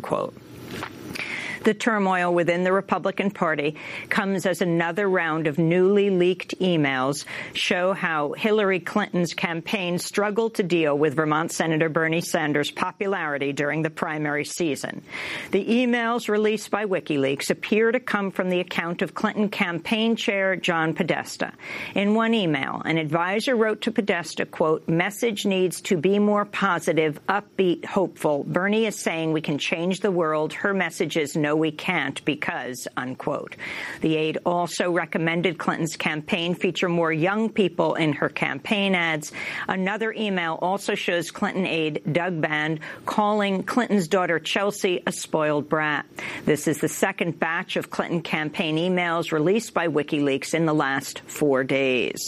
unquote. The turmoil within the Republican Party comes as another round of newly leaked emails show how Hillary Clinton's campaign struggled to deal with Vermont Senator Bernie Sanders' popularity during the primary season. The emails released by WikiLeaks appear to come from the account of Clinton campaign chair John Podesta. In one email, an advisor wrote to Podesta, quote, "Message needs to be more positive, upbeat, hopeful. Bernie is saying we can change the world. Her message is no, we can't because," unquote. The aide also recommended Clinton's campaign feature more young people in her campaign ads. Another email also shows Clinton aide Doug Band calling Clinton's daughter Chelsea a spoiled brat. This is the second batch of Clinton campaign emails released by WikiLeaks in the last 4 days.